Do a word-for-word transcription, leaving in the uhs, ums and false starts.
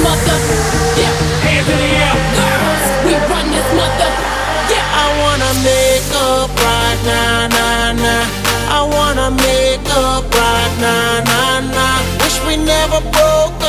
mother. Yeah, Hands in the air. girls, we run this mother. Yeah, I wanna make up right now, nah, nah. I wanna make up right now, nah, nah. Wish we never broke